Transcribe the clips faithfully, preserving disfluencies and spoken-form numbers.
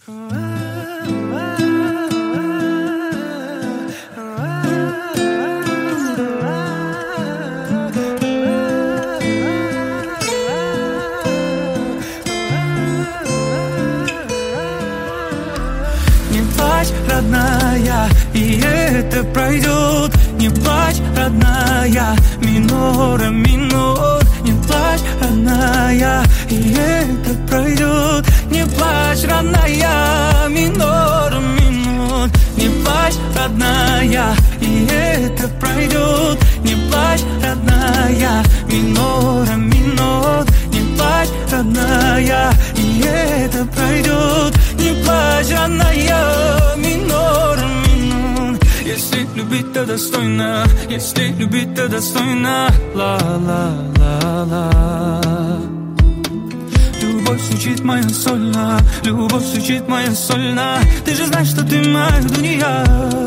Родная, и это пройдет. Не плачь, родная, минором минор. Не плачь, родная, и это пройдет. Не плачь, родная, минором минор. Не плачь, родная, и это пройдет. Не плачь, родная, минором минор. Не плачь, родная, и это пройдет. Не плачь, родная, минором минор. Если любить, то достойно. Если любить, то достойно. Ла-ла-ла-ла. Любовь звучит моя сольно. Любовь звучит моя сольно. Ты же знаешь, что ты моя дуня.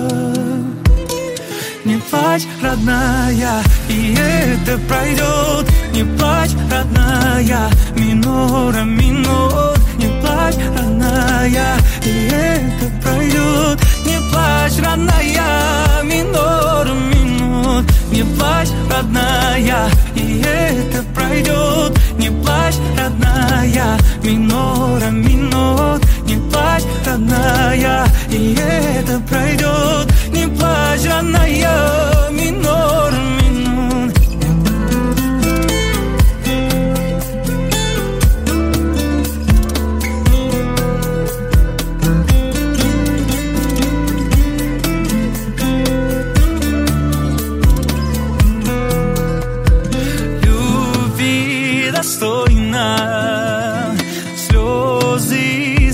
Не плачь, родная, и это пройдет. Не плачь, родная, минором минор. Не плачь, родная, и это пройдет. Не плачь, родная, минором минор. Не плачь, родная, и это пройдет. Не плачь, родная, минором минор. Не плачь, родная, и это пройдет. Не плачь, родная, минором минор. Любви достойно, слезы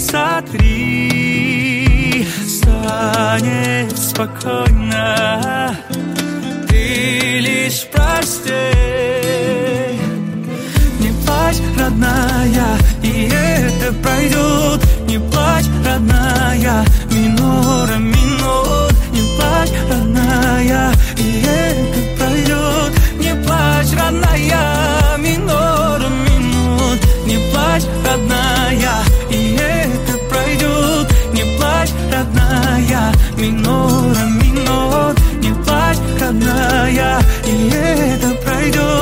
сотри, станет спокойно. Ты лишь прости. Не плачь, родная, и это пройдет. Не плачь, родная, минором минор. Не плачь, родная, и это пройдет. Не плачь, родная, минором минор. Не плачь, родная, и это пройдет. Не плачь, родная, минором минор. Не плачь, родная, и это пройдет.